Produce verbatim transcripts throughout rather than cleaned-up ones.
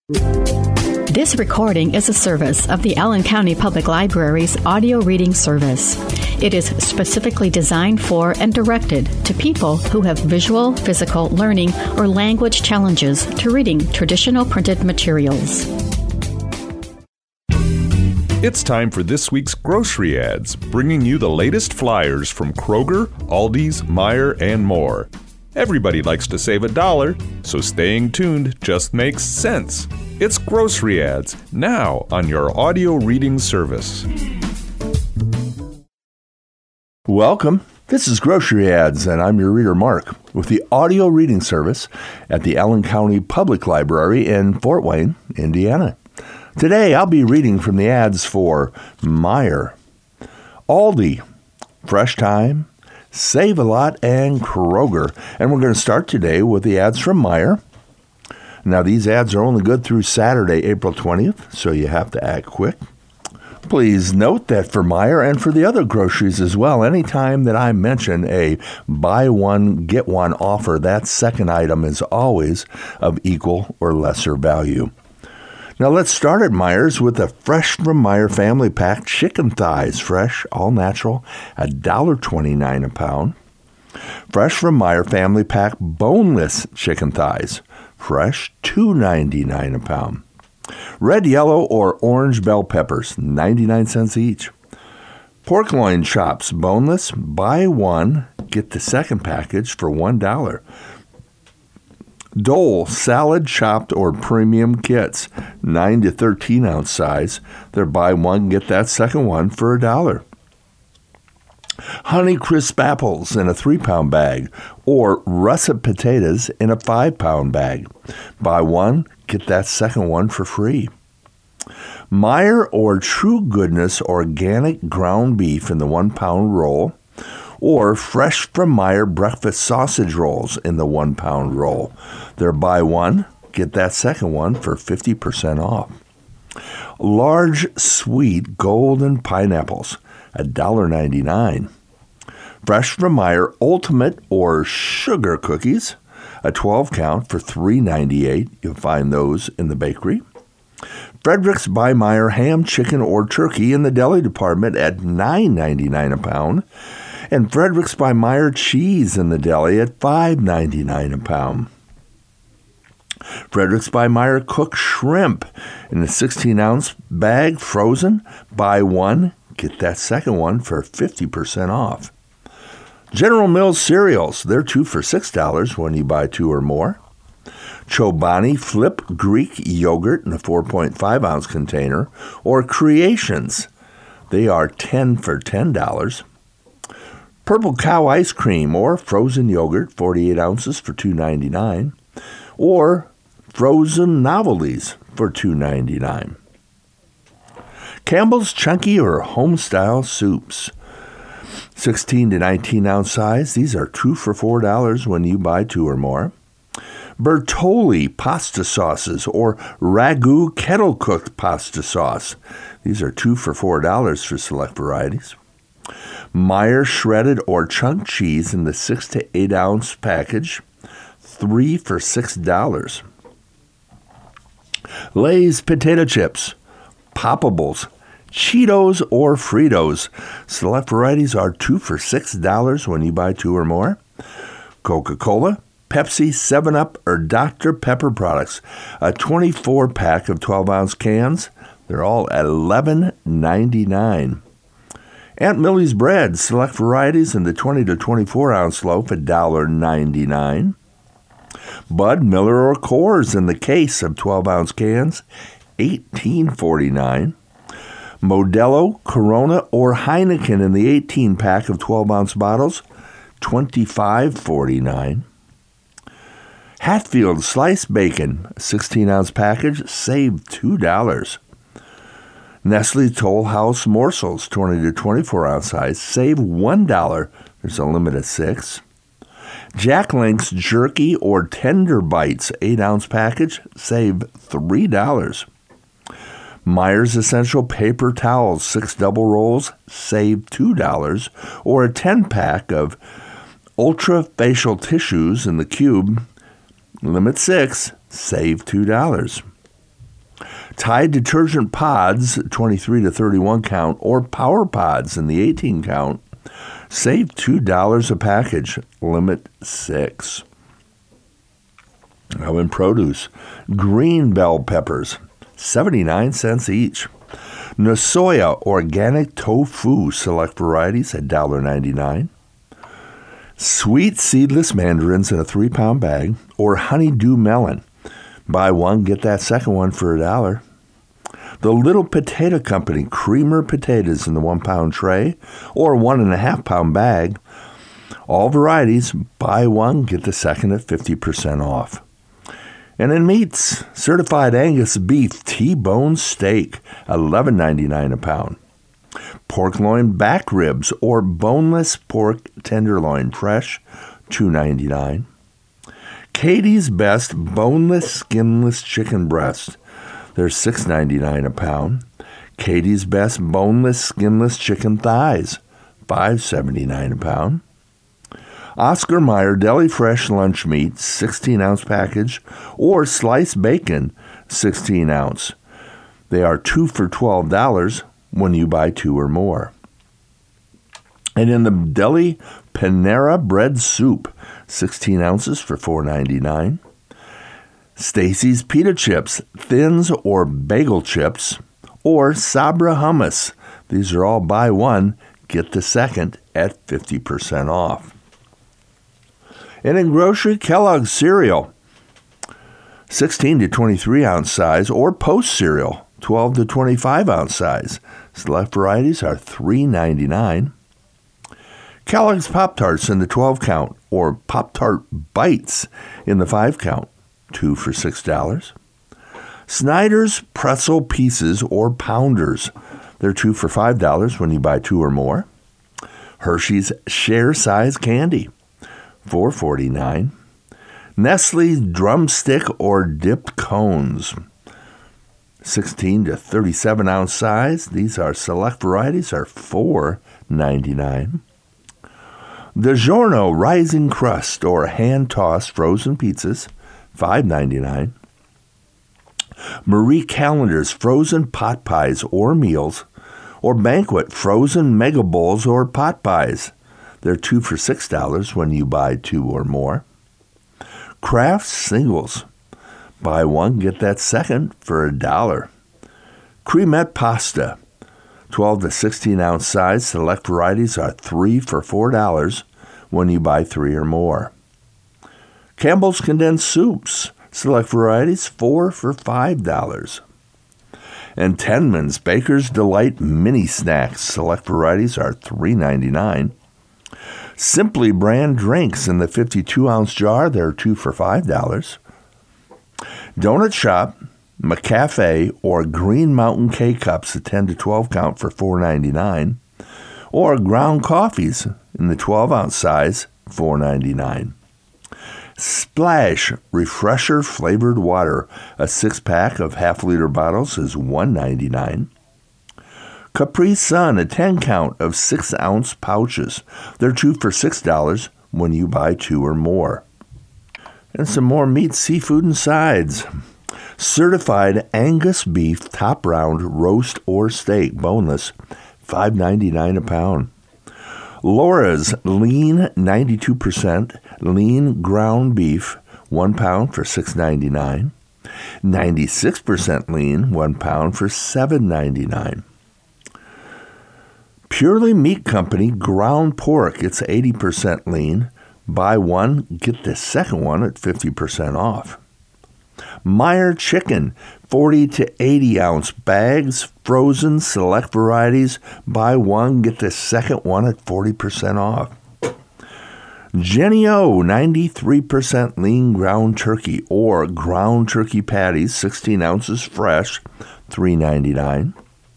This recording is a service of the Allen County Public Library's audio reading service. It is specifically designed for and directed to people who have visual, physical, learning, or language challenges to reading traditional printed materials. It's time for this week's grocery ads, bringing you the latest flyers from Kroger, Aldi's, Meijer, and more. Everybody likes to save a dollar, so staying tuned just makes sense. It's grocery ads, now on your audio reading service. Welcome. This is Grocery Ads, and I'm your reader, Mark, with the audio reading service at the Allen County Public Library in Fort Wayne, Indiana. Today, I'll be reading from the ads for Meijer, Aldi, Fresh Thyme, Save-A-Lot, and Kroger. And we're going to start today with the ads from Meijer. Now, these ads are only good through Saturday, April twentieth, so you have to act quick. Please note that for Meijer and for the other groceries as well, anytime that I mention a buy one, get one offer, that second item is always of equal or lesser value. Now let's start at Meijer's with the Fresh from Meijer Family Pack Chicken Thighs, fresh, all natural, one dollar twenty-nine a pound. Fresh from Meijer Family Pack Boneless Chicken Thighs, fresh, two ninety-nine a pound. Red, yellow, or orange bell peppers, ninety-nine cents each. Pork loin chops, boneless, buy one, get the second package for one dollar. Dole salad chopped or premium kits, nine to thirteen ounce size. They're buy one, get that second one for a dollar. Honey Crisp apples in a three pound bag, or russet potatoes in a five pound bag. Buy one, get that second one for free. Meijer or True Goodness organic ground beef in the one pound roll, or Fresh from Meijer breakfast sausage rolls in the one pound roll. They're buy one, get that second one for fifty percent off. Large sweet golden pineapples, one dollar ninety-nine. Fresh from Meijer ultimate or sugar cookies, a twelve count for three ninety-eight. You'll find those in the bakery. Frederick's by Meijer ham, chicken, or turkey in the deli department at nine ninety-nine a pound. And Frederick's by Meijer cheese in the deli at five ninety-nine a pound. Frederick's by Meijer cooked shrimp in a sixteen ounce bag, frozen. Buy one, get that second one for fifty percent off. General Mills cereals, they're two for six dollars when you buy two or more. Chobani Flip Greek yogurt in a four point five ounce container, or Creations, they are ten for ten dollars. Purple Cow ice cream or frozen yogurt, forty-eight ounces for two ninety-nine, or frozen novelties for two ninety-nine. Campbell's chunky or home-style soups, sixteen to nineteen ounce size. These are two for four dollars when you buy two or more. Bertolli pasta sauces or Ragu kettle-cooked pasta sauce. These are two for four dollars for select varieties. Meijer shredded or chunk cheese in the six to eight ounce package, three for six dollars. Lay's potato chips, Poppables, Cheetos, or Fritos. Select varieties are two for six dollars when you buy two or more. Coca-Cola, Pepsi, seven up, or Doctor Pepper products, a twenty-four pack of twelve ounce cans. They're all at eleven ninety-nine. Aunt Millie's bread, select varieties in the twenty to twenty-four ounce loaf, one dollar ninety-nine. Bud, Miller, or Coors in the case of twelve ounce cans, eighteen forty-nine. Modelo, Corona, or Heineken in the eighteen pack of twelve ounce bottles, twenty-five forty-nine. Hatfield sliced bacon, sixteen ounce package, save two dollars. Nestle Toll House morsels, twenty to twenty-four ounce size, save one dollar. There's a limit of six. Jack Link's jerky or tender bites, eight ounce package, save three dollars. Meijer's Essential Paper Towels, six double rolls, save two dollars. Or a ten pack of Ultra Facial Tissues in the cube, limit six, save two dollars. Tide detergent pods, twenty-three to thirty-one count, or Power Pods in the eighteen count, save two dollars a package, limit six. Now in produce, green bell peppers, seventy-nine cents each. Nasoya organic tofu select varieties at one dollar ninety-nine. Sweet seedless mandarins in a three-pound bag, or honeydew melon. Buy one, get that second one for a dollar. The Little Potato Company creamer potatoes in the one-pound tray, or one and a half pound bag. All varieties, buy one, get the second at fifty percent off. And in meats, certified Angus beef T-bone steak, eleven ninety-nine a pound. Pork loin back ribs or boneless pork tenderloin fresh, two ninety-nine. Katie's Best boneless skinless chicken breast, they're six ninety-nine a pound. Katie's Best boneless skinless chicken thighs, five seventy-nine a pound. Oscar Mayer Deli Fresh lunch meat, sixteen ounce package, or sliced bacon, sixteen ounce. They are two for twelve dollars when you buy two or more. And in the deli, Panera bread soup, sixteen ounces for four ninety-nine. Stacy's pita chips, thins or bagel chips, or Sabra hummus. These are all buy one, get the second at fifty percent off. And in grocery, Kellogg's cereal, sixteen to twenty-three ounce size, or Post cereal, twelve to twenty-five ounce size. Select varieties are three ninety-nine. Kellogg's Pop-Tarts in the twelve count, or Pop-Tart Bites in the five count, two for six dollars. Snyder's Pretzel Pieces or Pounders, they're two for five dollars when you buy two or more. Hershey's Share Size Candy, four forty-nine. Nestle's Drumstick or Dipped Cones, sixteen to thirty-seven ounce size. These are select varieties are four ninety-nine. DiGiorno Rising Crust or hand-tossed frozen pizzas, five ninety-nine. Marie Callender's frozen pot pies or meals, or Banquet frozen mega bowls or pot pies. They're two for six dollars when you buy two or more. Kraft Singles, buy one, get that second for a dollar. Cremette Pasta, twelve to sixteen ounce size. Select varieties are three for four dollars when you buy three or more. Campbell's Condensed Soups, select varieties four for five dollars. And Tenman's Baker's Delight Mini Snacks, select varieties are three ninety-nine. Simply brand drinks in the fifty-two ounce jar, they're two for five dollars. Donut Shop, McCafe, or Green Mountain K-Cups, a ten to twelve count for four ninety-nine. Or ground coffees in the twelve ounce size, four ninety-nine. Splash Refresher Flavored Water, a six-pack of half-liter bottles is one ninety-nine. Capri Sun, a ten count of six ounce pouches. They're two for six dollars when you buy two or more. And some more meat, seafood, and sides. Certified Angus beef top round roast or steak, boneless, five ninety-nine a pound. Laura's lean ninety-two percent lean ground beef, one pound for six ninety-nine. ninety-six percent lean, one pound for seven ninety-nine. Purely Meat Company ground pork, it's eighty percent lean. Buy one, get the second one at fifty percent off. Meyer Chicken, forty to eighty ounce bags, frozen, select varieties. Buy one, get the second one at forty percent off. Jennie-O, ninety-three percent lean ground turkey or ground turkey patties, sixteen ounces fresh, three ninety-nine.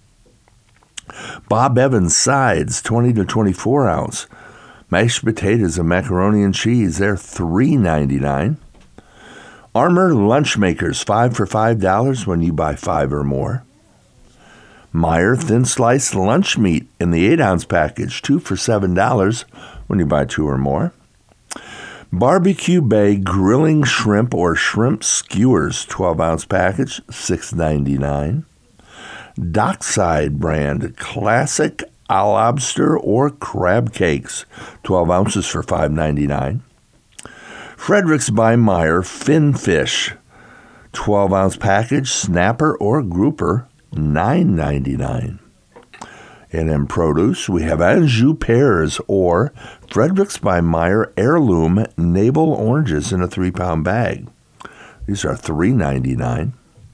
Bob Evans sides, twenty to twenty-four ounce. Mashed potatoes and macaroni and cheese, they're three ninety-nine. Armour Lunch Makers, five for five dollars when you buy five or more. Meyer Thin Sliced Lunch Meat in the eight ounce package, two for seven dollars when you buy two or more. Barbecue Bay grilling shrimp or shrimp skewers, twelve ounce package, six ninety-nine. Dockside brand classic lobster or crab cakes, twelve ounces for five ninety-nine. Fredericks by Meyer fin fish, twelve ounce package, snapper or grouper, nine ninety-nine. And in produce, we have Anjou pears or Fredericks by Meyer heirloom navel oranges in a three-pound bag. These are three ninety-nine.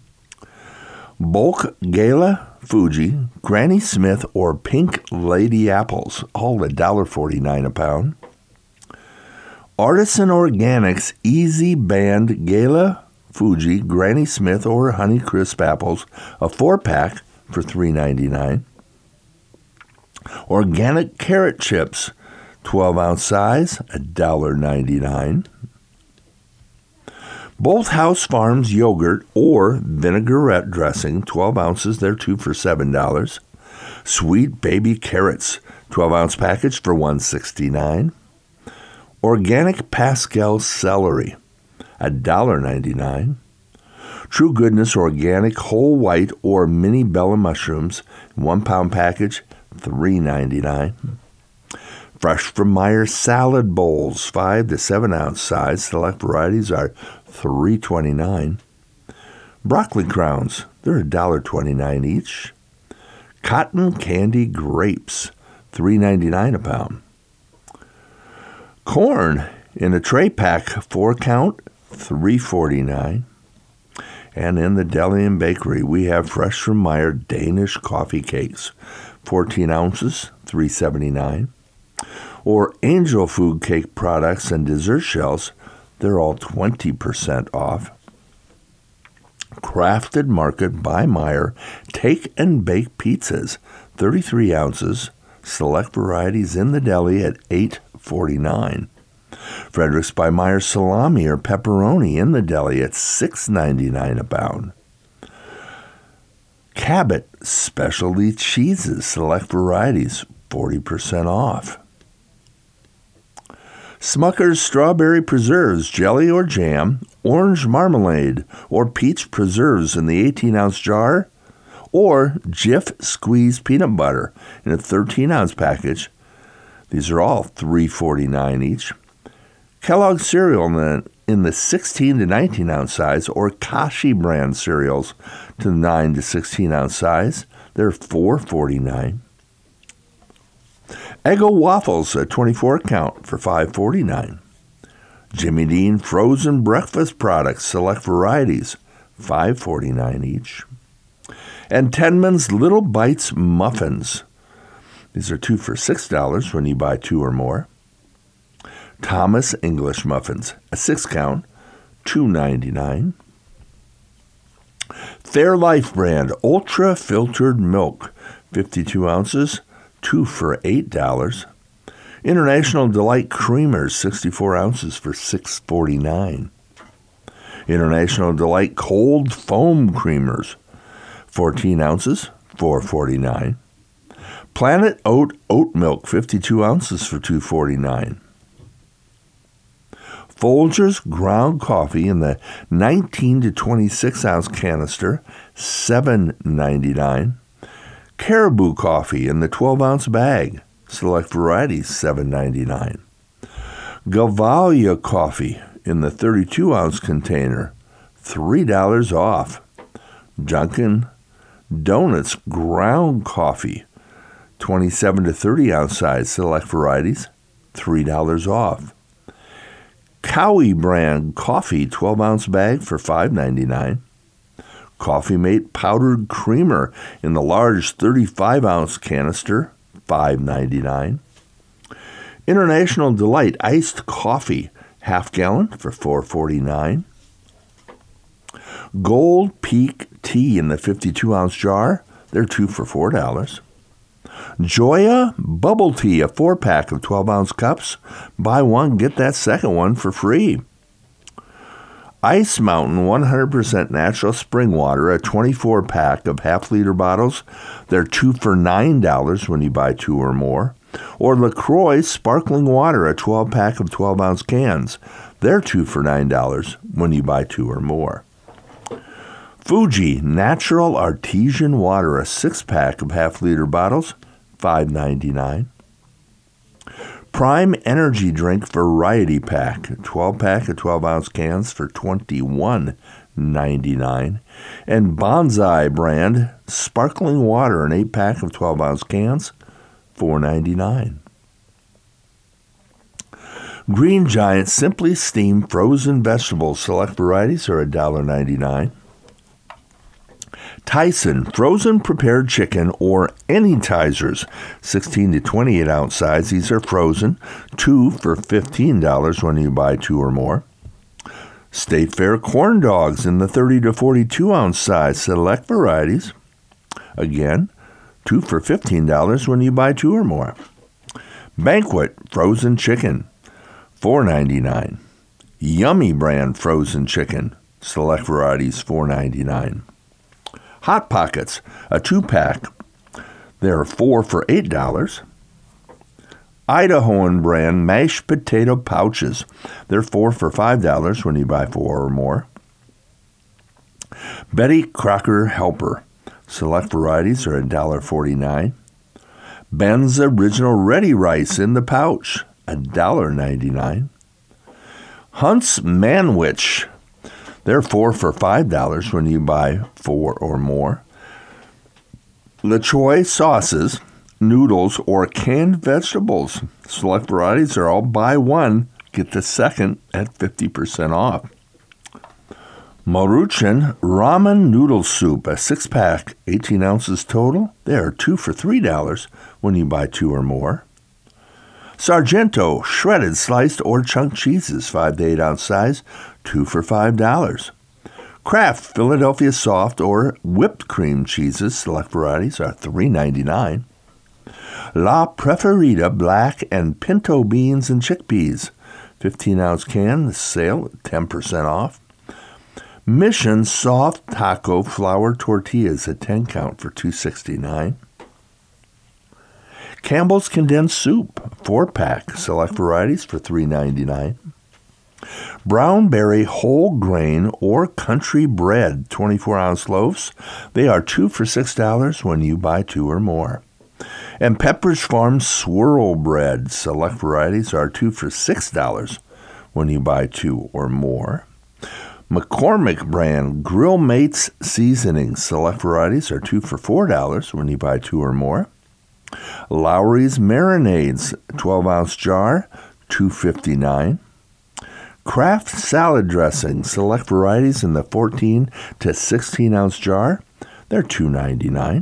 Bulk Gala Fuji, Granny Smith, or Pink Lady apples, all one dollar forty-nine a pound. Artisan Organics Easy Band Gala Fuji, Granny Smith, or Honey Crisp apples, a four-pack for three ninety-nine. Organic carrot chips, twelve ounce size, one dollar ninety-nine. Both House Farms yogurt or vinaigrette dressing, twelve ounces, they're two for seven dollars. Sweet baby carrots, twelve ounce package for one sixty-nine. Organic Pascal celery, one dollar ninety-nine. True Goodness organic whole white or mini Bella mushrooms, one pound package, three ninety-nine. Fresh from Meyer salad bowls, five to seven ounce size. Select varieties are three twenty-nine. Broccoli crowns, they're one dollar twenty-nine each. Cotton candy grapes, three ninety-nine a pound. Corn in a tray pack, four count, three forty-nine. And in the deli and bakery, we have Fresh from Meyer Danish coffee cakes, fourteen ounces, three seventy-nine. Or Angel Food cake products and dessert shells, they're all twenty percent off. Crafted Market by Meyer take and bake pizzas, thirty-three ounces, select varieties in the deli at eight forty-nine. Fredericks by Meyer salami or pepperoni in the deli at six ninety-nine a pound. Cabot specialty cheeses, select varieties, forty percent off. Smucker's strawberry preserves, jelly or jam, orange marmalade, or peach preserves in the eighteen ounce jar, or Jif squeezed peanut butter in a thirteen ounce package. These are all three forty-nine each. Kellogg's cereal in the, in the sixteen to nineteen ounce size, or Kashi brand cereals to the nine to sixteen ounce size, they're four forty-nine. Eggo waffles, a twenty-four count for five forty-nine. Jimmy Dean frozen breakfast products, select varieties, five forty-nine each. And Tenman's Little Bites muffins. These are two for six dollars when you buy two or more. Thomas English muffins, a six count, two ninety-nine. Fairlife brand ultra filtered milk, fifty-two ounces, two for eight dollars. International Delight creamers, sixty-four ounces for six forty-nine. International Delight cold foam creamers, fourteen ounces, four forty-nine. Planet Oat oat milk, fifty-two ounces for two forty-nine. Folgers ground coffee in the nineteen to twenty-six ounce canister, seven ninety-nine. Caribou coffee in the twelve ounce bag, select varieties, seven ninety-nine. Gavalia coffee in the thirty-two ounce container, three dollars off. Dunkin' Donuts ground coffee, twenty-seven to thirty ounce size, select varieties, three dollars off. Cowie brand coffee, twelve ounce bag for five ninety-nine. Coffee Mate powdered creamer in the large thirty-five ounce canister, five ninety-nine. International Delight iced coffee, half gallon for four forty-nine. Gold Peak tea in the fifty-two ounce jar, they're two for four dollars. Joya Bubble Tea, a four-pack of twelve ounce cups. Buy one, get that second one for free. Ice Mountain one hundred percent natural spring water, a twenty-four pack of half-liter bottles. They're two for nine dollars when you buy two or more. Or LaCroix Sparkling Water, a twelve-pack of twelve-ounce cans. They're two for nine dollars when you buy two or more. Fuji Natural Artesian Water, a six-pack of half-liter bottles, five ninety-nine. Prime Energy Drink Variety Pack, a twelve-pack of twelve-ounce cans for twenty-one ninety-nine. And Bonsai brand Sparkling Water, an eight-pack of twelve-ounce cans, four ninety-nine. Green Giant Simply Steamed Frozen Vegetables, select varieties are one ninety-nine. Tyson Frozen Prepared Chicken or Anytizers, sixteen to twenty-eight ounce size. These are frozen, two for fifteen dollars when you buy two or more. State Fair Corn Dogs in the thirty to forty-two ounce size, select varieties. Again, two for fifteen dollars when you buy two or more. Banquet Frozen Chicken, four ninety-nine. Yummy brand Frozen Chicken, select varieties, four ninety-nine. Hot Pockets, a two-pack. They're four for eight dollars. Idahoan brand mashed potato pouches. They're four for five dollars when you buy four or more. Betty Crocker Helper. Select varieties are one forty-nine. Ben's Original Ready Rice in the pouch, one ninety-nine. Hunt's Manwich. They're four for five dollars when you buy four or more. LaCroix sauces, noodles, or canned vegetables. Select varieties are all buy one, get the second at fifty percent off. Maruchan Ramen Noodle Soup, a six-pack, eighteen ounces total. They are two for three dollars when you buy two or more. Sargento Shredded Sliced or Chunk Cheeses, five to eight ounce size, two for five dollars. Kraft Philadelphia Soft or Whipped Cream Cheeses, select varieties are three ninety-nine. La Preferida Black and Pinto Beans and Chickpeas, fifteen ounce can, sale ten percent off. Mission Soft Taco Flour Tortillas, a ten count for two sixty-nine. Campbell's Condensed Soup, four-pack, select varieties for three ninety-nine. Brownberry Whole Grain or Country Bread, twenty-four ounce loaves. They are two for six dollars when you buy two or more. And Pepperidge Farm Swirl Bread, select varieties are two for six dollars when you buy two or more. McCormick brand Grill Mates Seasonings, select varieties are two for four dollars when you buy two or more. Lowry's Marinades, twelve ounce jar, two fifty-nine. Kraft Salad Dressing, select varieties in the fourteen to sixteen ounce jar, they're two ninety-nine.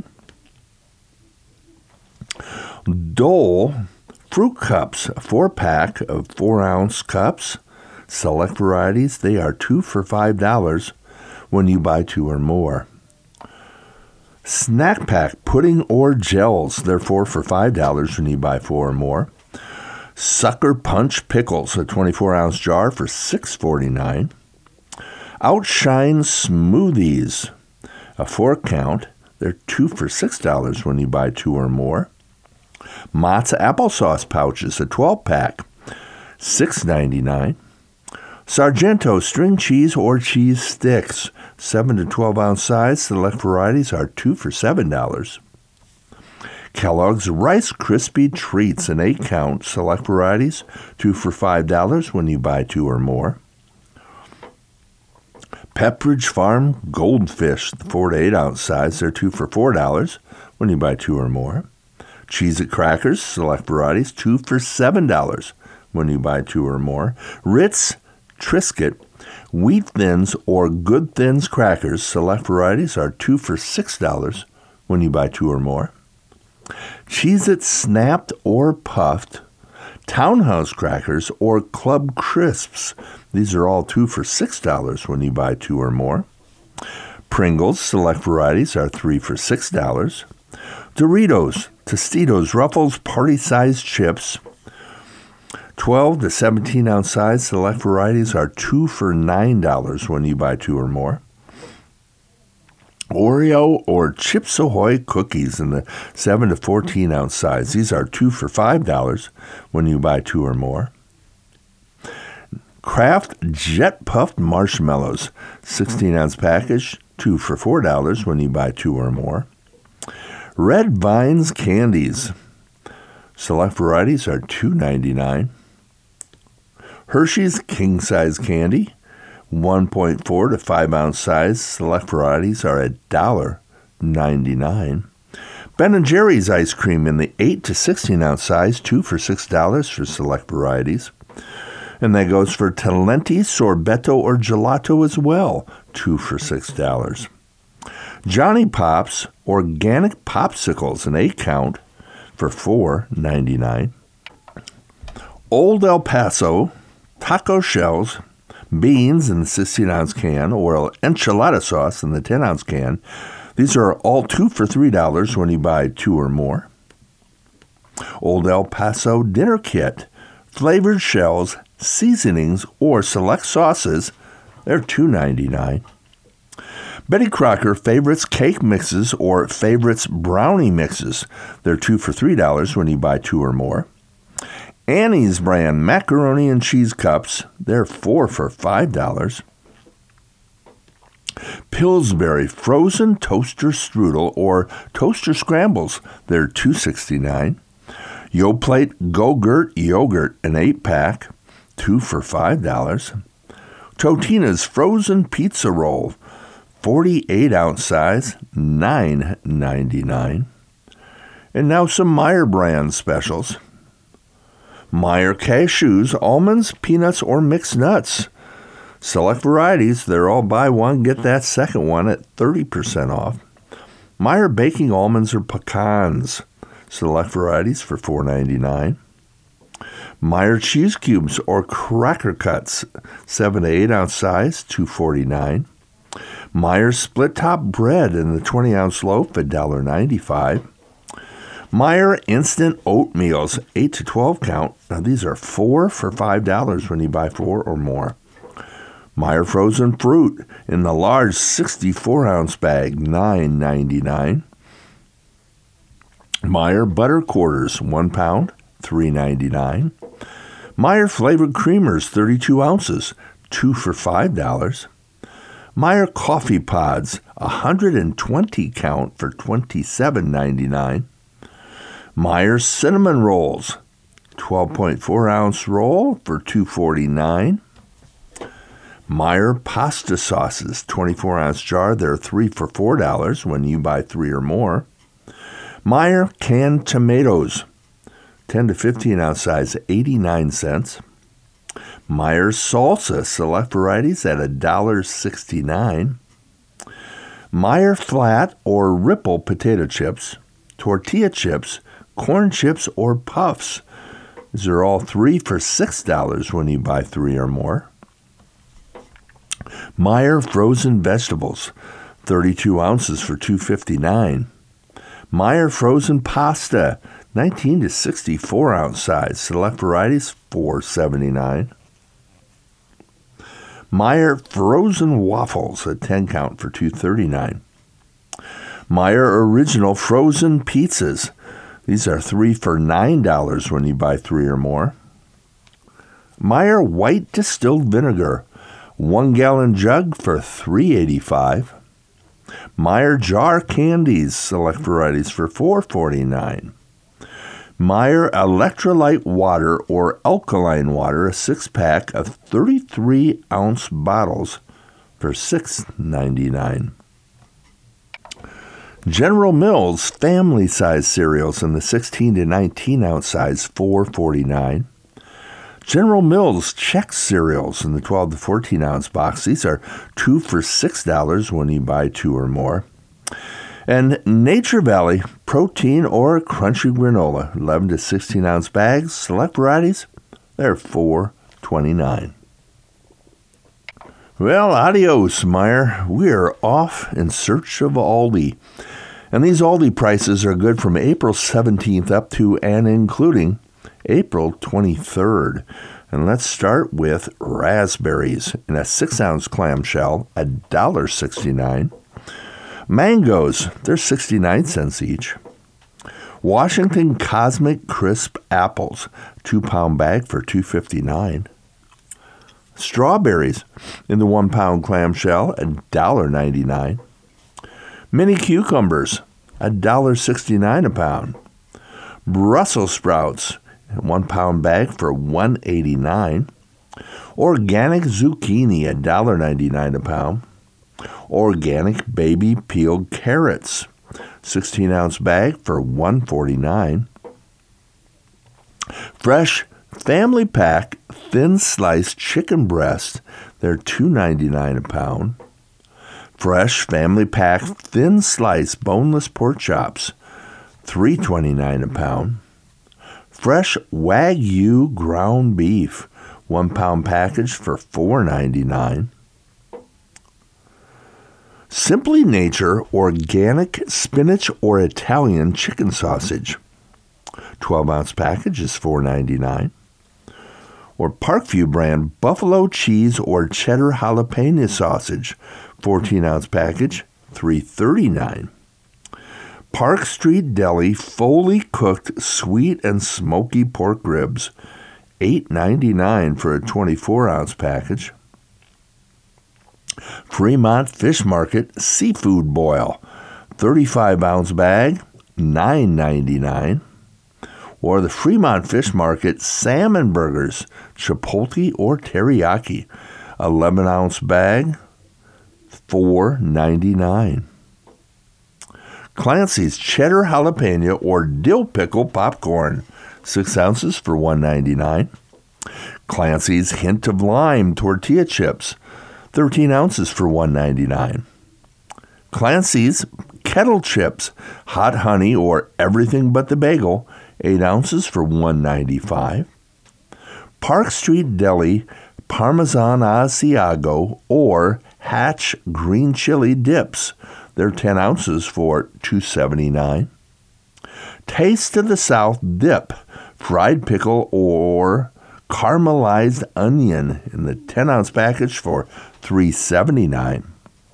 Dole Fruit Cups, a four-pack of four ounce cups, select varieties, they are two for five dollars when you buy two or more. Snack Pack Pudding or Gels, they're four for five dollars when you buy four or more. Sucker Punch Pickles, a twenty-four ounce jar for six forty-nine. Outshine Smoothies, a four count, they're two for six dollars when you buy two or more. Mott's Applesauce Pouches, a twelve-pack, six ninety-nine. Sargento String Cheese or Cheese Sticks, seven to twelve ounce size, select varieties are two for seven dollars. Kellogg's Rice Krispie Treats, an eight count, select varieties, two for five dollars when you buy two or more. Pepperidge Farm Goldfish, four to eight ounce size, they're two for four dollars when you buy two or more. Cheez-It Crackers, select varieties, two for seven dollars when you buy two or more. Ritz Triscuit Wheat Thins or Good Thins Crackers, select varieties are two for six dollars when you buy two or more. Cheez-It Snapped or Puffed Townhouse Crackers or Club Crisps, these are all two for six dollars when you buy two or more. Pringles select varieties are three for six dollars. Doritos Tostitos Ruffles Party-Sized Chips, twelve to seventeen ounce size, select varieties are two for nine dollars when you buy two or more. Oreo or Chips Ahoy cookies in the seven to fourteen ounce size. These are two for five dollars when you buy two or more. Kraft Jet Puffed Marshmallows, sixteen ounce package, two for four dollars when you buy two or more. Red Vines Candies, select varieties are two ninety-nine. Hershey's King Size Candy, one point four to five ounce size, select varieties are one dollar ninety-nine. Ben and Jerry's ice cream in the eight to sixteen ounce size, two for six dollars for select varieties. And that goes for Talenti, Sorbetto, or Gelato as well, two for six dollars. Johnny Pops Organic Popsicles, an eight count, for four ninety-nine. Old El Paso Taco Shells, beans in the sixteen ounce can, or enchilada sauce in the ten ounce can. These are all two for three dollars when you buy two or more. Old El Paso Dinner Kit, flavored shells, seasonings, or select sauces, they're two ninety-nine. Betty Crocker Favorites Cake Mixes or Favorites Brownie Mixes, they're two for three dollars when you buy two or more. Annie's brand macaroni and cheese cups, they're four for five dollars. Pillsbury frozen toaster strudel or toaster scrambles, they're two sixty-nine. Yoplait Go-Gurt yogurt, an eight pack, two for five dollars. Totina's frozen pizza roll, forty-eight ounce size, nine ninety-nine. And now some Meyer brand specials. Meyer cashews, almonds, peanuts, or mixed nuts. Select varieties, they're all buy one, get that second one at thirty percent off. Meyer baking almonds or pecans. Select varieties for four ninety-nine. Meyer cheese cubes or cracker cuts, seven to eight ounce size, two forty-nine. Meyer split top bread in the twenty ounce loaf, one dollar ninety-five. Meyer instant oatmeals, eight to twelve count. Now these are four for five dollars when you buy four or more. Meyer frozen fruit in the large sixty-four ounce bag, nine ninety-nine. Meyer butter quarters, one pound, three ninety-nine. Meyer flavored creamers, thirty-two ounces, two for five dollars. Meyer coffee pods, one hundred twenty count for twenty-seven ninety-nine. Meyer cinnamon rolls, twelve point four ounce roll for two forty-nine. Meyer pasta sauces, twenty-four ounce jar, they're three for four dollars when you buy three or more. Meyer canned tomatoes, ten to fifteen ounce size, eighty-nine cents. Meyer salsa, select varieties at one dollar sixty-nine. Meyer flat or ripple potato chips, tortilla chips, corn chips, or puffs. These are all three for six dollars when you buy three or more. Meyer frozen vegetables, thirty-two ounces for two fifty-nine. Meyer frozen pasta, nineteen to sixty-four ounce size, select varieties, four seventy-nine. Meyer frozen waffles, a ten count for two thirty-nine. Meyer original frozen pizzas, these are three for nine dollars when you buy three or more. Meyer white distilled vinegar, one gallon jug for three eighty-five. Meyer jar candies, select varieties for four forty-nine. Meyer electrolyte water or alkaline water, a six pack of thirty-three ounce bottles for six ninety-nine. General Mills family size cereals in the sixteen to nineteen ounce size, four forty-nine. General Mills Chex cereals in the twelve to fourteen ounce box. These are two for six dollars when you buy two or more. And Nature Valley protein or crunchy granola, eleven to sixteen ounce bags, select varieties, they're four twenty-nine. Well, adios, Meyer. We're off in search of Aldi. And these Aldi prices are good from April seventeenth up to and including April twenty-third. And let's start with raspberries in a six ounce clamshell, one dollar sixty-nine. Mangoes, they're sixty-nine cents each. Washington Cosmic Crisp apples, two-pound bag for two fifty-nine. Strawberries in the one-pound clamshell, one dollar ninety-nine. Mini cucumbers, one dollar sixty-nine a pound. Brussels sprouts, one-pound bag for one eighty-nine. Organic zucchini, one dollar ninety-nine a pound. Organic baby peeled carrots, sixteen-ounce bag for one forty-nine. Fresh family pack thin sliced chicken breast, they're two ninety-nine a pound. Fresh family pack thin sliced boneless pork chops, three twenty-nine a pound. Fresh Wagyu ground beef, one pound package for four ninety-nine. Simply Nature organic spinach or Italian chicken sausage, twelve-ounce package is four ninety-nine. Or Parkview brand buffalo cheese or cheddar jalapeno sausage, fourteen-ounce package, three thirty-nine. Park Street Deli fully cooked sweet and smoky pork ribs, eight ninety-nine for a twenty-four-ounce package. Fremont Fish Market seafood boil, thirty-five-ounce bag, nine ninety-nine. Or the Fremont Fish Market salmon burgers, chipotle or teriyaki, eleven-ounce bag, four ninety-nine. Clancy's cheddar jalapeno or dill pickle popcorn, six ounces for one ninety-nine. Clancy's hint of lime tortilla chips, thirteen ounces for one ninety-nine. Clancy's kettle chips, hot honey or everything but the bagel, eight ounces for one ninety-five. Park Street Deli Parmesan Asiago or Hatch green chili dips, they're ten ounces for two seventy-nine. Taste of the South dip, fried pickle or caramelized onion in the ten-ounce package for three seventy-nine.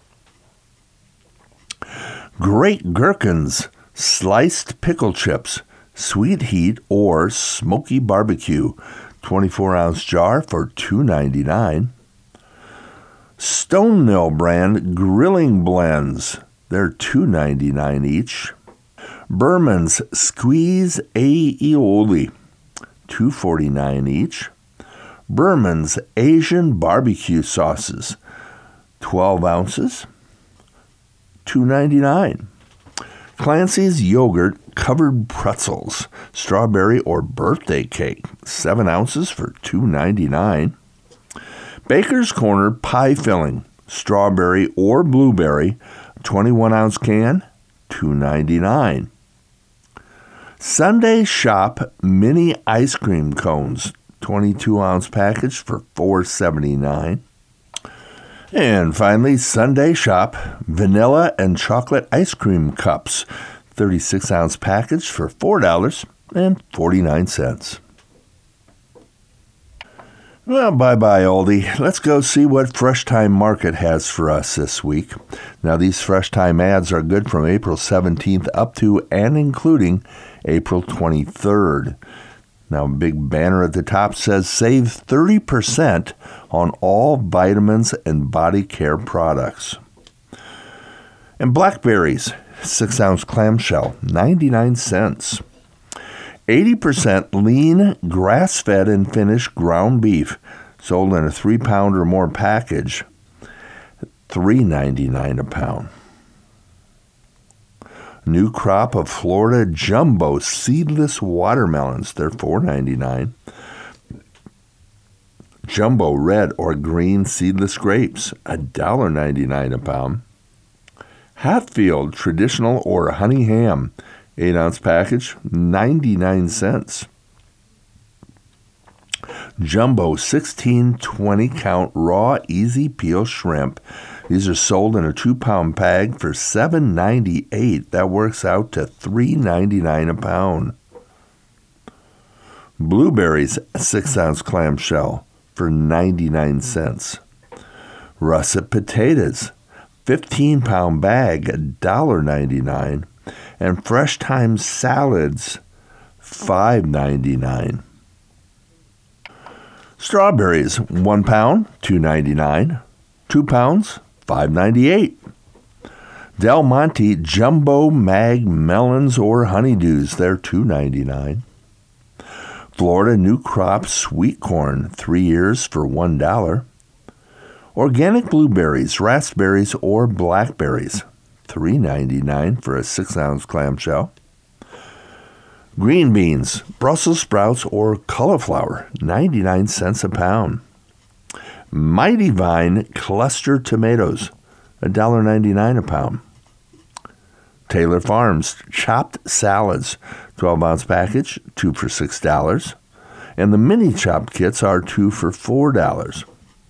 Great Gherkins sliced pickle chips, sweet heat or smoky barbecue, twenty-four-ounce jar for two ninety-nine. Stone Mill brand grilling blends, they're two ninety-nine each. Berman's squeeze aioli, two forty-nine each. Berman's Asian barbecue sauces, twelve ounces, two ninety-nine. Clancy's yogurt covered pretzels, strawberry or birthday cake, seven ounces for two ninety-nine. Baker's Corner pie filling, strawberry or blueberry, twenty-one-ounce can, two ninety-nine. Sunday Shop mini ice cream cones, twenty-two-ounce package for four seventy-nine. And finally, Sunday Shop vanilla and chocolate ice cream cups, thirty-six-ounce package for four dollars and forty-nine cents. Well, bye-bye, oldie. Let's go see what Fresh Time Market has for us this week. Now, these Fresh Time ads are good from April seventeenth up to and including April twenty-third. Now, a big banner at the top says save thirty percent on all vitamins and body care products. And blackberries, six-ounce clamshell, ninety-nine cents. eighty percent lean, grass-fed and finished ground beef, sold in a three-pound or more package, three ninety-nine a pound. New crop of Florida jumbo seedless watermelons, they're four ninety-nine. Jumbo red or green seedless grapes, one dollar ninety-nine a pound. Hatfield traditional or honey ham, eight-ounce package, ninety-nine cents. Jumbo sixteen twenty count raw easy peel shrimp. These are sold in a two-pound bag for seven ninety-eight. That works out to three ninety-nine a pound. Blueberries, six-ounce clamshell for ninety-nine cents. Russet potatoes, fifteen pound bag, one dollar and ninety-nine cents. And Fresh Thyme salads, five ninety-nine. Strawberries, one pound, two ninety-nine. Two pounds, five ninety-eight. Del Monte Jumbo Mag Melons or Honeydews, they're two ninety-nine. Florida New Crop Sweet Corn, three years for one dollar. Organic blueberries, raspberries, or blackberries, three ninety-nine for a six ounce clamshell. Green beans, Brussels sprouts, or cauliflower, ninety-nine cents a pound. Mighty Vine cluster tomatoes, one dollar and ninety-nine cents a pound. Taylor Farms chopped salads, twelve ounce package, two for six dollars. And the mini chopped kits are two for four dollars.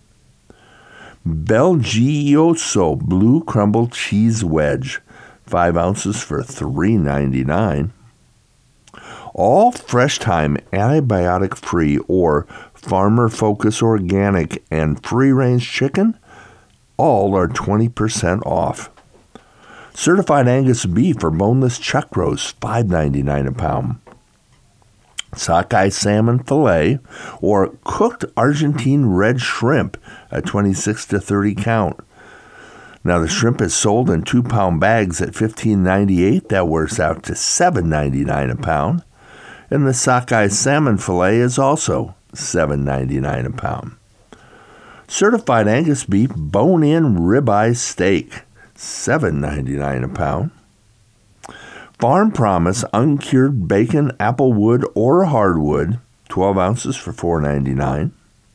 Belgioso Blue Crumble Cheese Wedge, five ounces for three ninety-nine. All Fresh Thyme antibiotic-free or Farmer Focus Organic and free-range chicken, all are twenty percent off. Certified Angus beef or boneless chuck roast, five ninety-nine a pound. Sockeye salmon fillet or cooked Argentine red shrimp, a twenty-six to thirty count. Now the shrimp is sold in two pound bags at fifteen ninety-eight. That works out to seven ninety-nine a pound. And the sockeye salmon fillet is also seven ninety-nine a pound. Certified Angus beef bone-in ribeye steak, seven ninety-nine a pound. Farm Promise uncured bacon, applewood, or hardwood, twelve ounces for four ninety-nine.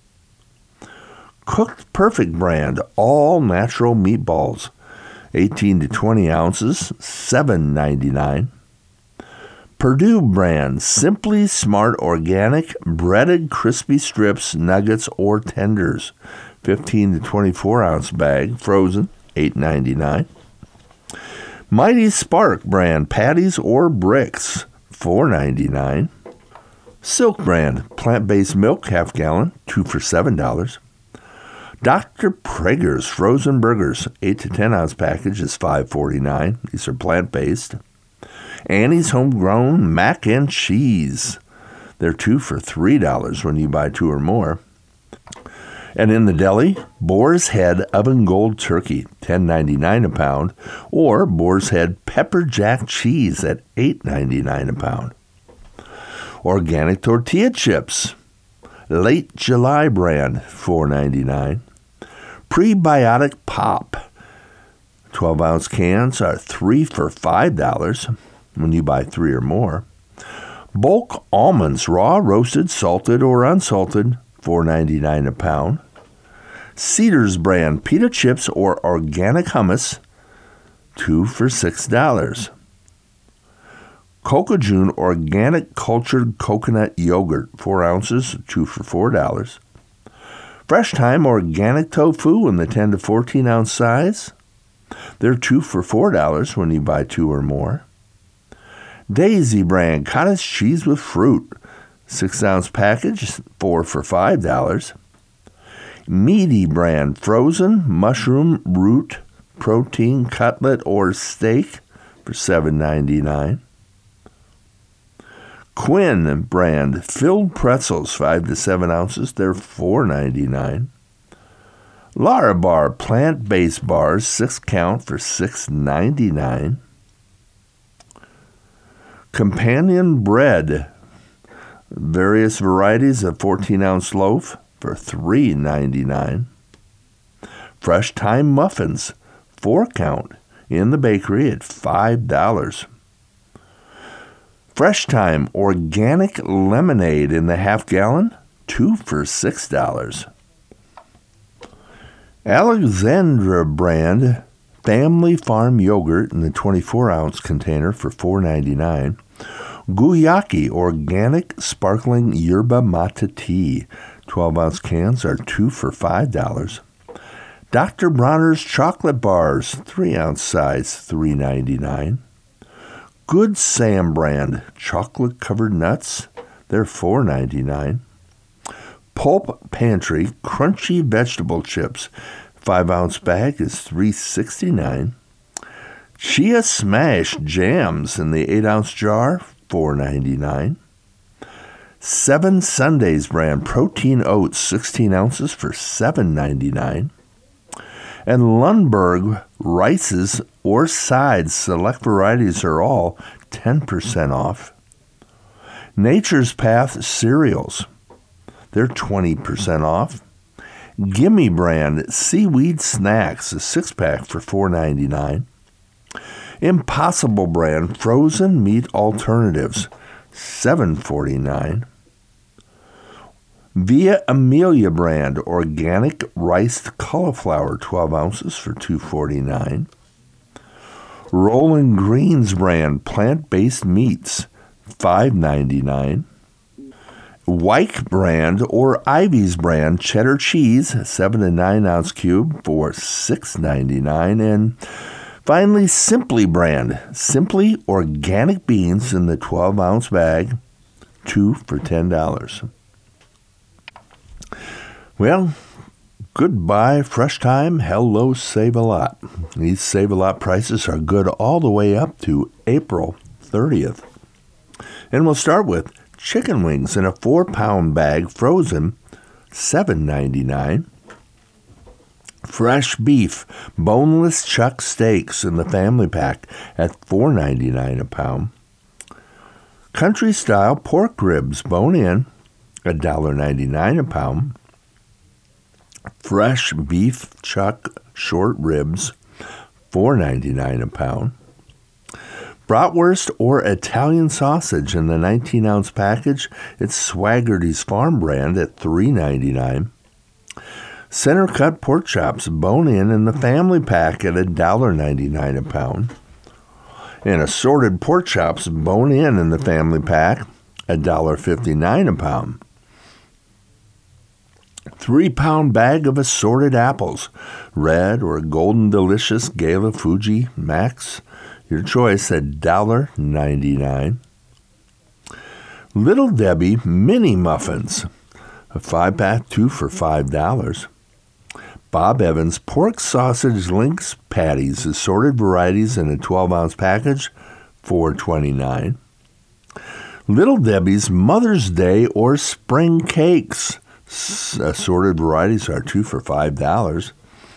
Cooked Perfect brand all natural meatballs, eighteen to twenty ounces, seven ninety-nine. Purdue brand Simply Smart Organic breaded crispy strips, nuggets, or tenders, fifteen to twenty-four ounce bag, frozen, eight ninety-nine. Mighty Spark brand patties or bricks, four ninety-nine. Silk brand plant-based milk, half gallon, two for seven dollars. Doctor Praeger's frozen burgers, eight to ten ounce package is five forty-nine. These are plant-based. Annie's homegrown mac and cheese. They're two for three dollars when you buy two or more. And in the deli, Boar's Head Oven Gold Turkey, ten ninety-nine a pound, or Boar's Head Pepper Jack Cheese at eight ninety-nine a pound. Organic tortilla chips, Late July brand, four ninety-nine. Prebiotic Pop, twelve ounce cans are three for five dollars when you buy three or more. Bulk almonds, raw, roasted, salted, or unsalted, four ninety-nine a pound. Cedars brand pita chips or organic hummus, two for six dollars. Cocajune organic cultured coconut yogurt, four ounces, two for four dollars. Fresh Thyme organic tofu in the ten to fourteen ounce size, they're two for four dollars when you buy two or more. Daisy brand cottage cheese with fruit, six ounce package, four for five dollars. Meaty brand frozen mushroom root protein cutlet or steak for seven ninety-nine. Quinn brand filled pretzels, five to seven ounces, they're four ninety-nine. Larabar plant-based bars, six count for six ninety-nine. Companion bread, various varieties of fourteen ounce loaf for three ninety-nine. Fresh Thyme muffins, four count in the bakery at five dollars. Fresh Thyme organic lemonade in the half gallon, two for six dollars. Alexandra brand Family Farm yogurt in the twenty-four ounce container for four ninety-nine. Guyaki organic sparkling yerba mate tea, twelve ounce cans are two for five dollars. Doctor Bronner's chocolate bars, three ounce size, three ninety-nine. Good Sam brand chocolate covered nuts, they're four ninety-nine. Pulp Pantry crunchy vegetable chips, five ounce bag is three sixty-nine. Chia Smash Jams in the eight ounce jar, four ninety-nine. Seven Sundays brand protein oats, sixteen ounces for seven ninety-nine. And Lundberg rices or sides, select varieties are all ten percent off. Nature's Path cereals, they're twenty percent off. Gimme brand seaweed snacks, a six pack for four ninety-nine. Impossible brand frozen meat alternatives, seven forty-nine. Via Amelia brand organic riced cauliflower, twelve ounces for two forty-nine. Rolling Greens brand plant-based meats, five ninety-nine. Wyke brand or Ivy's brand cheddar cheese, seven to nine ounce cube for six ninety-nine. And finally, Simply brand, Simply organic beans in the twelve ounce bag, two for ten dollars. Well, goodbye, Fresh Time. Hello, Save a Lot. These Save a Lot prices are good all the way up to April thirtieth. And we'll start with chicken wings in a four pound bag, frozen, seven ninety-nine. Fresh beef, boneless chuck steaks in the family pack at four ninety-nine a pound. Country style pork ribs, bone in, one dollar ninety-nine a pound. Fresh beef chuck short ribs, four ninety-nine a pound. Bratwurst or Italian sausage in the nineteen ounce package, it's Swaggerty's Farm brand at three ninety-nine. Center cut pork chops, bone in in the family pack at one dollar ninety-nine a pound. And assorted pork chops, bone in in the family pack, one dollar fifty-nine a pound. Three pound bag of assorted apples, red or golden delicious, Gala, Fuji, Max, your choice, one dollar ninety-nine. Little Debbie mini muffins, a five pack, two for five dollars. Bob Evans pork sausage links patties, assorted varieties in a twelve ounce package, four twenty-nine. Little Debbie's Mother's Day or spring cakes, assorted varieties are two for five dollars.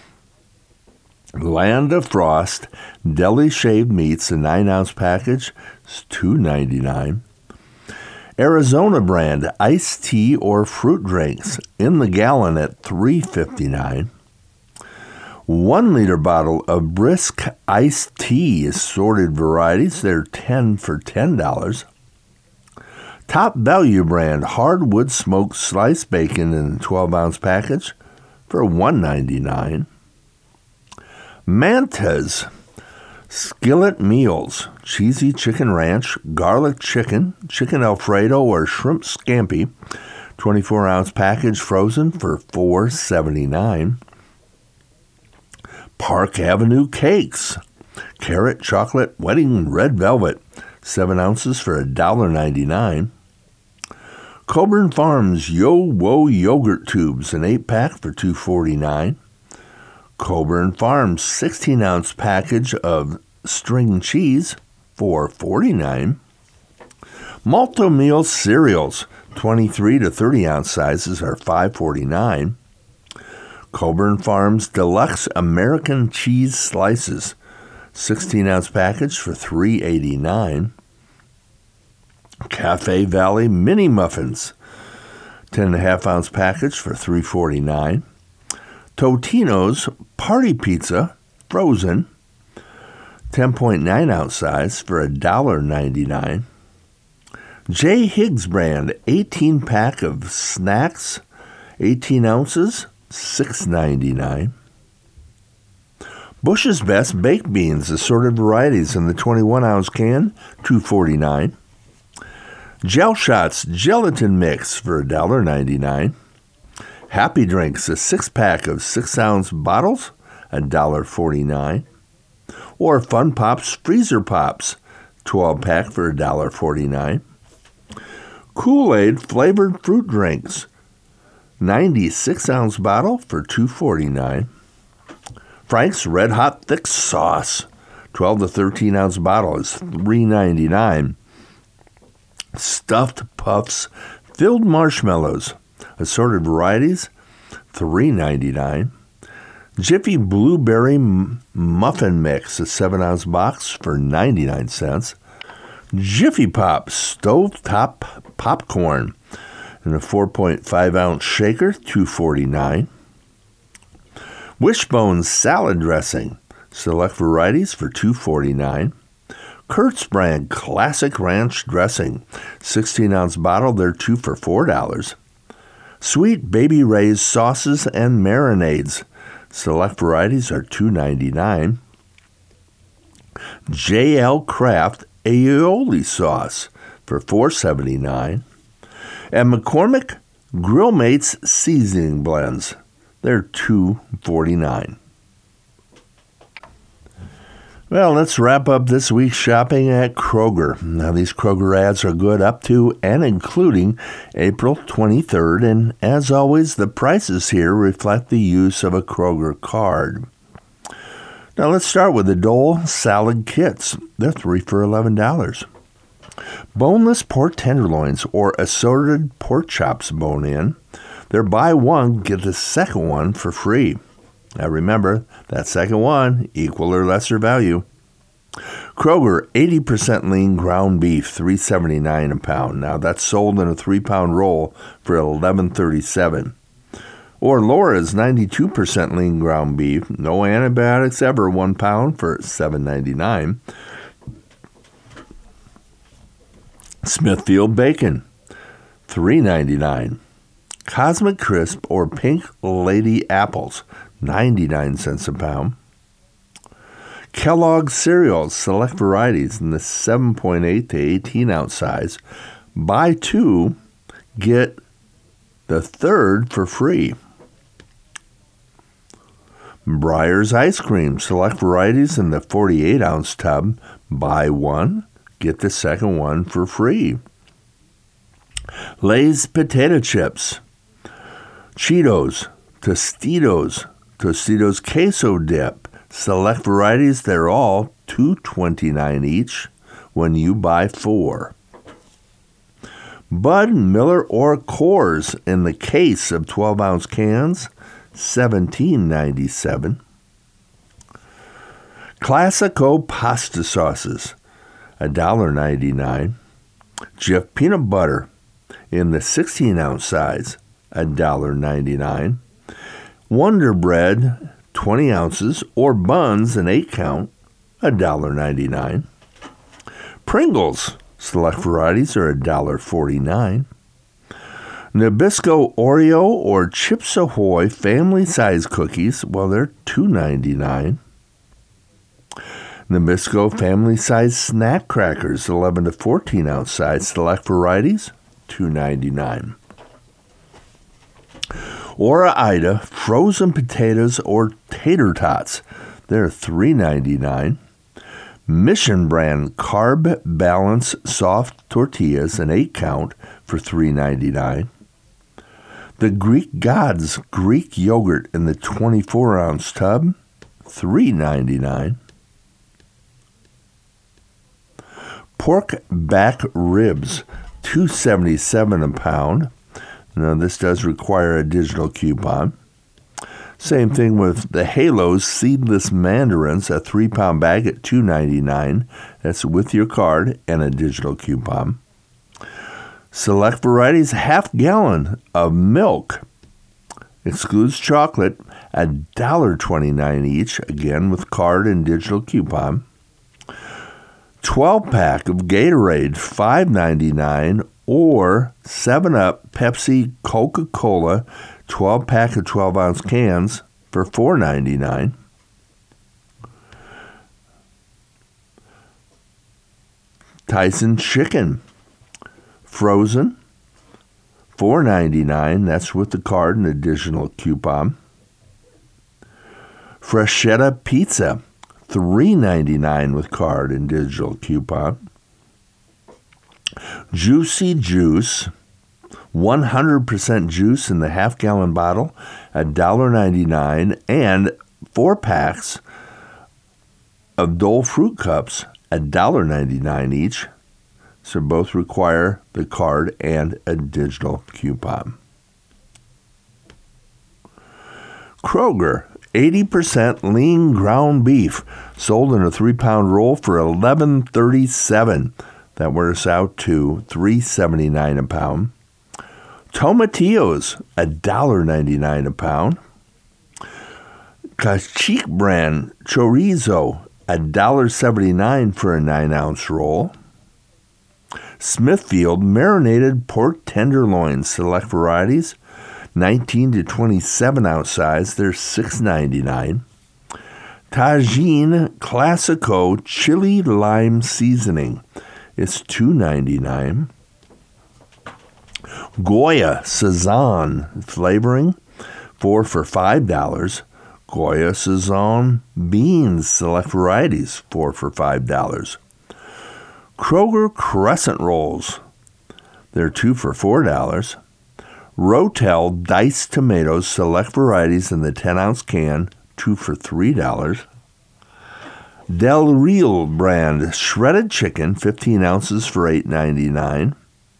Land of Frost deli shaved meats, a nine ounce package, is two ninety-nine. Arizona brand iced tea or fruit drinks in the gallon at three fifty-nine. One liter bottle of Brisk iced tea, assorted varieties, they're ten for ten dollars. Top Value brand hardwood smoked sliced bacon in a twelve ounce package for one ninety-nine. Manta's skillet meals, cheesy chicken ranch, garlic chicken, chicken Alfredo, or shrimp scampi, twenty-four ounce package, frozen for four seventy-nine. Park Avenue cakes, carrot chocolate wedding red velvet, seven ounces for one dollar ninety-nine. Coburn Farms Yo-Wo yogurt tubes, an eight pack for two forty-nine. Coburn Farms sixteen ounce package of string cheese, four forty-nine. Malto Meal cereals, twenty-three to thirty ounce sizes, are five forty-nine. Coburn Farms Deluxe American Cheese Slices, sixteen ounce package for three eighty-nine. Cafe Valley Mini Muffins, ten and a half ounce package for three forty-nine. Totino's Party Pizza, frozen, ten point nine ounce size for one dollar ninety-nine. J. Higgs brand eighteen pack of snacks, eighteen ounces, six ninety-nine. Bush's Best baked beans, assorted varieties in the twenty-one ounce can, two forty-nine. Gel Shots gelatin mix for one dollar ninety-nine. Happy Drinks, a six pack of six ounce bottles, one dollar forty-nine. Or Fun Pops Freezer Pops, twelve pack for one dollar forty-nine. Kool-Aid flavored fruit drinks, ninety-six ounce bottle for two forty-nine. Frank's Red Hot Thick Sauce, twelve to thirteen ounce bottle, is three ninety-nine. Stuffed Puffs Filled Marshmallows, assorted varieties, three ninety-nine. Jiffy Blueberry Muffin Mix, a seven ounce box for ninety-nine cents. Jiffy Pop Stovetop Popcorn in a four point five ounce shaker, two forty-nine. Wishbone Salad Dressing, select varieties for two forty-nine. Kurt's Brand Classic Ranch Dressing, sixteen ounce bottle, they're two for four dollars. Sweet Baby Ray's Sauces and Marinades, select varieties are two ninety-nine. J L Kraft Aioli Sauce for four seventy-nine. And McCormick Grill Mates Seasoning Blends, they're two forty-nine. Well, let's wrap up this week's shopping at Kroger. Now, these Kroger ads are good up to and including April twenty-third, and as always, the prices here reflect the use of a Kroger card. Now, let's start with the Dole Salad Kits. They're three for eleven dollars. Boneless pork tenderloins or assorted pork chops bone-in. They're buy one, get the second one for free. Now remember, that second one, equal or lesser value. Kroger, eighty percent lean ground beef, three seventy-nine a pound. Now that's sold in a three-pound roll for eleven thirty-seven. Or Laura's ninety-two percent lean ground beef, no antibiotics ever, one pound for seven ninety-nine. Smithfield bacon, three ninety-nine. Cosmic Crisp or Pink Lady apples, ninety-nine cents a pound. Kellogg's cereals, select varieties in the seven point eight to eighteen ounce size. Buy two, get the third for free. Breyer's ice cream, select varieties in the forty-eight ounce tub. Buy one, get the second one for free. Lay's potato chips, Cheetos, Tostitos, Tostitos queso dip. Select varieties, they're all two twenty-nine each when you buy four. Bud, Miller, or Coors in the case of twelve ounce cans, seventeen ninety-seven. Classico pasta sauces, one dollar ninety-nine. Jif peanut butter in the sixteen ounce size, one dollar ninety-nine. Wonder Bread, twenty ounces, or buns, an eight count, one dollar ninety-nine. Pringles, select varieties, are one dollar forty-nine. Nabisco Oreo or Chips Ahoy family size cookies, well, they're two ninety-nine. Nabisco family size snack crackers, eleven to fourteen ounce size, select varieties, two ninety-nine. Ora Ida frozen potatoes or tater tots, they're three ninety-nine. Mission brand Carb Balance soft tortillas, an eight count, for three ninety-nine. The Greek Gods Greek yogurt in the twenty-four ounce tub, three ninety-nine. Pork back ribs, two seventy-seven a pound. Now, this does require a digital coupon. Same thing with the Halos seedless mandarins, a three-pound bag at two ninety-nine. That's with your card and a digital coupon. Select varieties, half gallon of milk. Excludes chocolate, one dollar twenty-nine each, again with card and digital coupon. twelve pack of Gatorade, five ninety-nine. Or seven up Pepsi Coca-Cola, twelve pack of twelve ounce cans for four ninety-nine. Tyson chicken, frozen, four ninety-nine. That's with the card and additional coupon. Freshetta pizza, three ninety-nine with card and digital coupon. Juicy Juice, one hundred percent juice in the half-gallon bottle, one dollar ninety-nine, and four packs of Dole Fruit Cups, one dollar and ninety-nine cents each. So both require the card and a digital coupon. Kroger, eighty percent lean ground beef, sold in a three-pound roll for eleven thirty-seven. That works out to three seventy-nine a pound. Tomatillos, one dollar and ninety-nine a pound. Cacique brand chorizo, one dollar and seventy-nine for a nine-ounce roll. Smithfield marinated pork tenderloin, select varieties, nineteen to twenty-seven ounce size, they're six ninety-nine. Tajin Classico chili lime seasoning, it's two ninety-nine. Goya Sazon flavoring, four for five dollars. Goya Sazon beans, select varieties, four for five dollars. Kroger Crescent Rolls, they're two for four dollars. Rotel diced tomatoes, select varieties in the ten-ounce can, two for three dollars. Del Real brand shredded chicken, fifteen ounces for eight ninety-nine.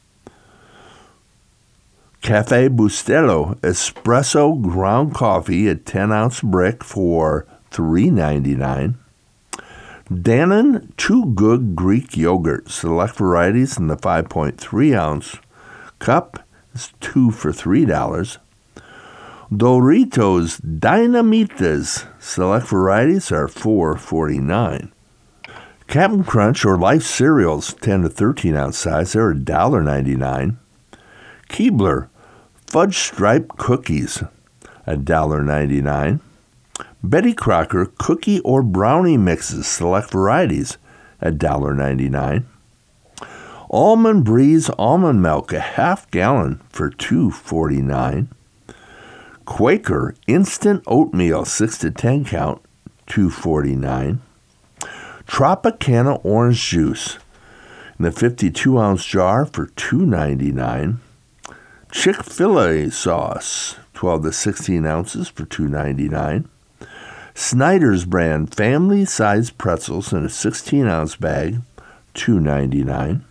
Cafe Bustelo espresso ground coffee, a ten-ounce brick for three ninety-nine. Dannon Too Good Greek yogurt, select varieties in the five point three ounce cup, is two for three dollars. Doritos Dinamitas, select varieties are four forty-nine. Captain Crunch or Life cereals, ten to thirteen ounce size, they're one dollar and ninety-nine cents. Keebler Fudge Stripe Cookies, one dollar and ninety-nine cents. Betty Crocker Cookie or Brownie Mixes, select varieties, one dollar and ninety-nine cents. Almond Breeze Almond Milk, a half gallon for two forty-nine. Quaker Instant Oatmeal, six to ten count, two forty-nine. Tropicana Orange Juice in the fifty-two ounce jar for two ninety-nine. Chick-fil-A sauce, twelve to sixteen ounces for two ninety-nine. Snyder's brand family-sized pretzels in a sixteen ounce bag, two ninety-nine.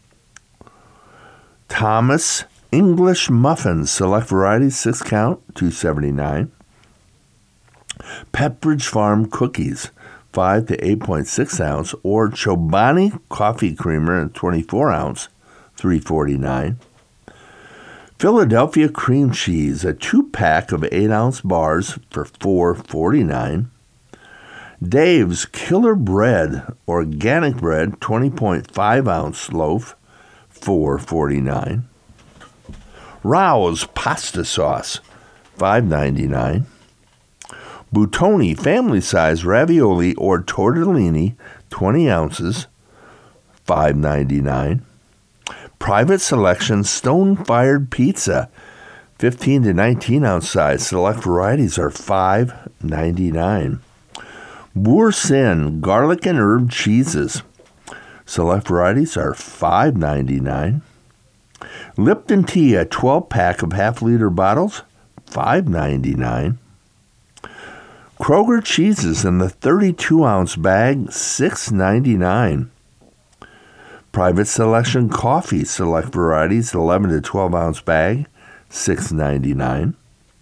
Thomas English muffins, select varieties, six count, two seventy-nine. Pepperidge Farm cookies, five to eight point six ounce, or Chobani coffee creamer in twenty-four ounce, three forty-nine. Philadelphia cream cheese, a two-pack of eight ounce bars for four forty-nine. Dave's Killer Bread, organic bread, twenty point five ounce loaf, four forty-nine. Rao's pasta sauce, five ninety-nine. Buitoni family-size ravioli or tortellini, twenty ounces, five ninety-nine. Private Selection Stone-Fired Pizza, fifteen to nineteen ounce size. Select varieties are five ninety-nine. Boursin Garlic and Herb Cheeses. Select varieties are five ninety-nine. Lipton Tea, a twelve-pack of half-liter bottles, five ninety-nine. Kroger cheeses in the thirty-two ounce bag, six ninety-nine. Private Selection Coffee, select varieties, eleven to twelve ounce bag, six ninety-nine.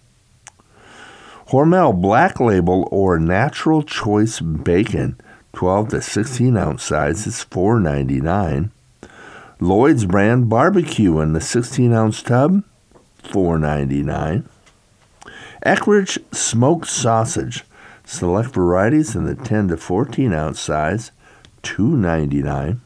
Hormel Black Label or Natural Choice Bacon, twelve to sixteen ounce size, is four ninety-nine. Lloyd's brand barbecue in the sixteen ounce tub, four ninety-nine. Eckrich smoked sausage, select varieties in the ten to fourteen ounce size, two ninety-nine.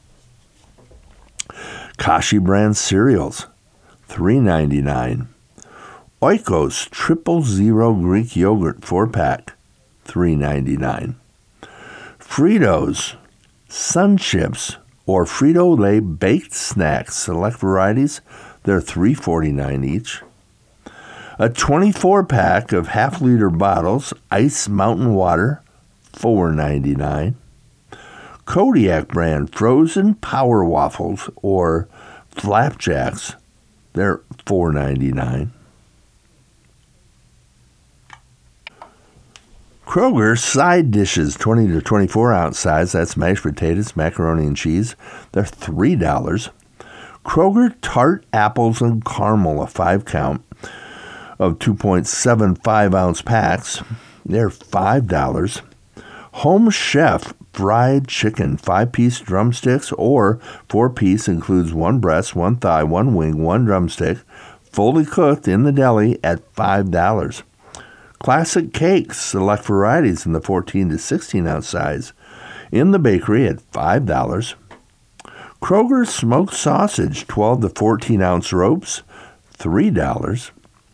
Kashi brand cereals, three ninety-nine. Oikos Triple Zero Greek Yogurt four pack, three ninety-nine. Fritos Sun Chips or Frito-Lay baked snacks, select varieties, they're three forty-nine each. A twenty-four pack of half-liter bottles, Ice Mountain Water, four ninety-nine. Kodiak brand frozen power waffles or flapjacks, they're four ninety-nine. Kroger side dishes, twenty to twenty-four ounce size. That's mashed potatoes, macaroni and cheese. They're three dollars. Kroger tart apples and caramel, a five count of two point seven five ounce packs. They're five dollars. Home Chef fried chicken, five-piece drumsticks or four-piece, includes one breast, one thigh, one wing, one drumstick, fully cooked in the deli at five dollars. Classic cakes, select varieties in the fourteen to sixteen ounce size, in the bakery at five dollars. Kroger smoked sausage, twelve to fourteen ounce ropes, three dollars.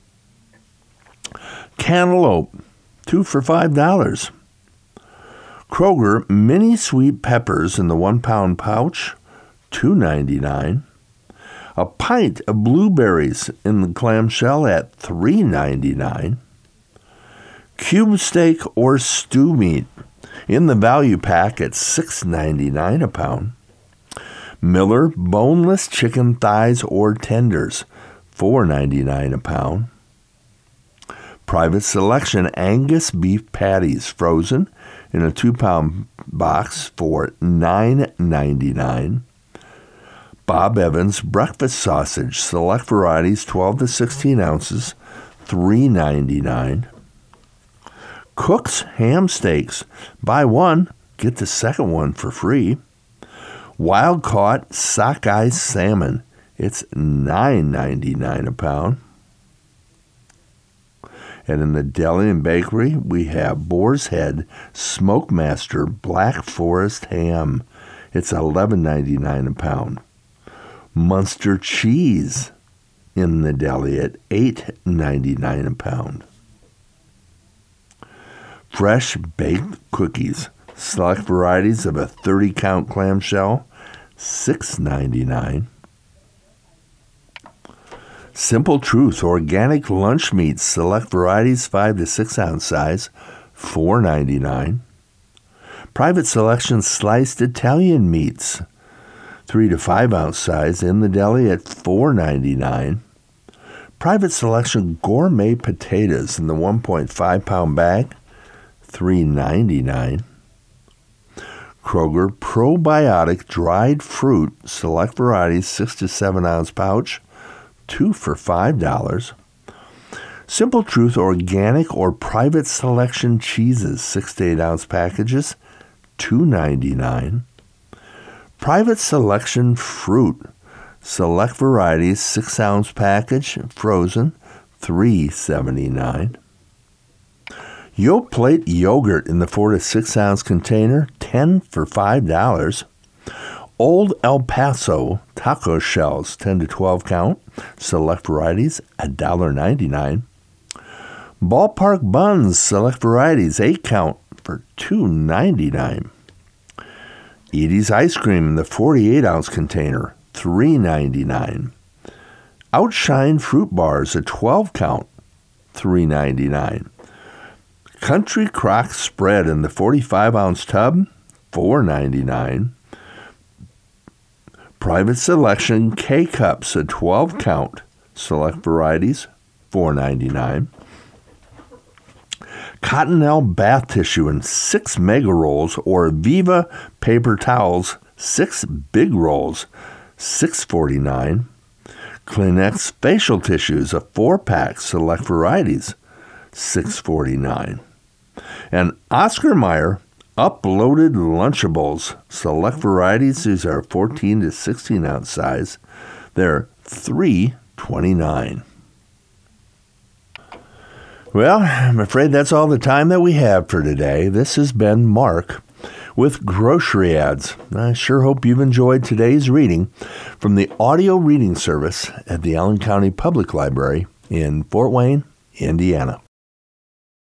Cantaloupe, two for five dollars. Kroger mini sweet peppers in the one pound pouch, two ninety-nine. A pint of blueberries in the clamshell at three ninety-nine. Cube steak or stew meat in the value pack at six ninety-nine a pound. Miller boneless chicken thighs or tenders, four ninety-nine a pound. Private Selection Angus beef patties, frozen in a two pound box for nine ninety-nine. Bob Evans breakfast sausage, select varieties, twelve to sixteen ounces, three ninety-nine. Cook's ham steaks, buy one, get the second one for free. Wild caught sockeye salmon, it's nine ninety-nine a pound. And in the deli and bakery, we have Boar's Head Smokemaster Black Forest Ham. It's eleven ninety-nine a pound. Munster cheese in the deli at eight ninety-nine a pound. Fresh baked cookies, select varieties of a thirty count clamshell, six ninety-nine. Simple Truth organic lunch meats, select varieties, five to six ounce size, four ninety-nine. Private Selection sliced Italian meats, three to five ounce size, in the deli at four ninety-nine. Private Selection gourmet potatoes in the one point five pound bag, three ninety-nine. Kroger probiotic dried fruit, select varieties, six to seven ounce pouch, two for five dollars. Simple Truth organic or Private Selection cheeses, six to eight ounce packages, two ninety-nine. Private Selection fruit, select varieties, six ounce package, frozen, three seventy-nine. Yoplait yogurt in the four to six ounce container, ten for five dollars. Old El Paso taco shells, ten to twelve count, select varieties, one dollar ninety-nine. Ballpark buns, select varieties, eight count, for two ninety-nine. Edie's ice cream in the forty-eight ounce container, three ninety-nine. Outshine fruit bars, a twelve count, three ninety-nine. Country Crock spread in the forty-five ounce tub, four ninety-nine. Private Selection K-Cups, a twelve count, select varieties, four ninety-nine. Cottonelle bath tissue in six mega rolls or Viva paper towels, six big rolls, six forty-nine. Kleenex facial tissues, a four pack, select varieties, six forty-nine. And Oscar Mayer uploaded Lunchables, select varieties. These are fourteen to sixteen ounce size. They're three twenty-nine. Well, I'm afraid that's all the time that we have for today. This has been Mark with Grocery Ads. I sure hope you've enjoyed today's reading from the audio reading service at the Allen County Public Library in Fort Wayne, Indiana.